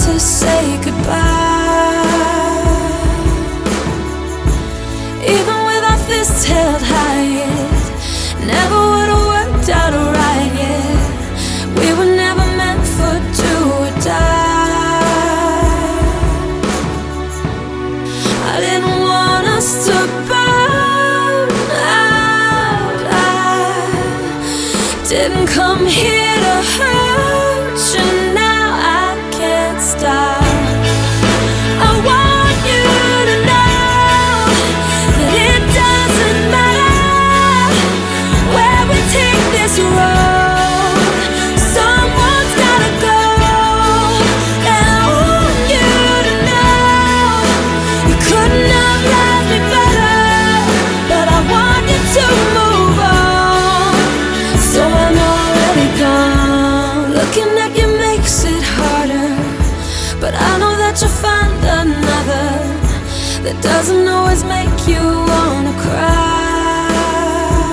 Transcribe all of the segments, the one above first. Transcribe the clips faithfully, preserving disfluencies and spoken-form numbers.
to say goodbye. Even with our fists held high, it never would have worked out right, yeah. We were never meant for do or die. I didn't want us to burn out. I didn't come here to hurt you. Now I can't stop. I want you to know that it doesn't matter where we take this road. Someone's gotta go, and I want you to know you couldn't have loved me better, but I want you to move on. So I'm already gone. Looking at you makes it harder, but I know that you'll find another that doesn't always make you wanna cry.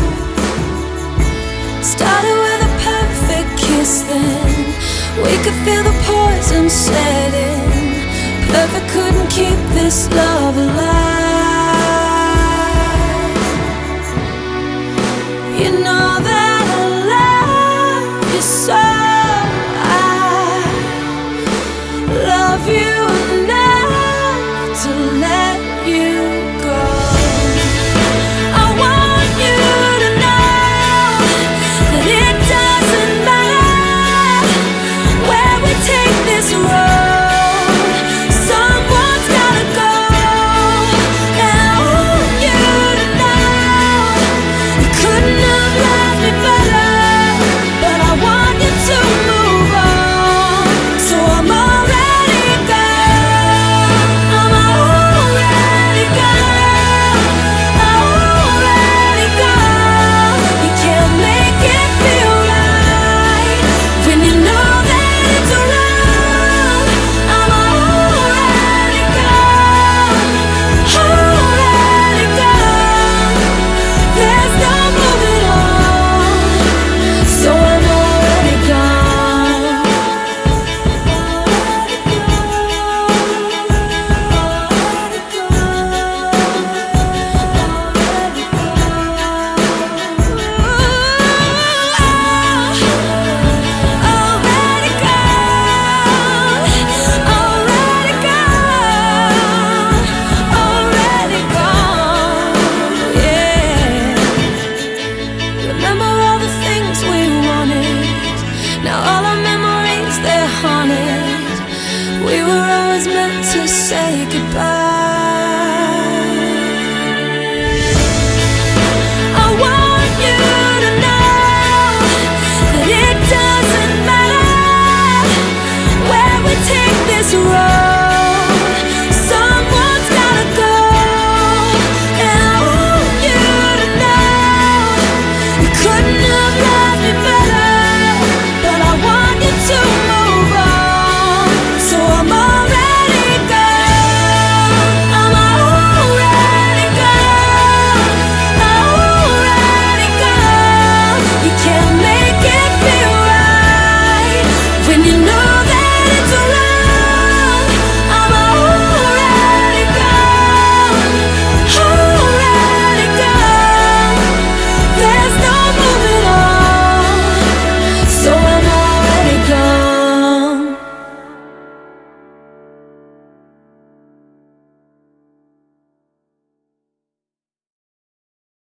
Started with a perfect kiss, then we could feel the poison setting. Perfect couldn't keep this love alive. You know that I love you so. Love you enough to let you go. I want you to know that it doesn't matter where we take this road. Someone's gotta go, and I want you to know you couldn't have loved me better, but I want you to move on. So I'm already gone. I'm already gone. Already gone. You can't make it feel right when you know that it's wrong. I'm already gone. Already gone. There's no moving on. So I'm already gone. Remember all the things we wanted. Now all our memories, they're haunted. We were always meant to say goodbye.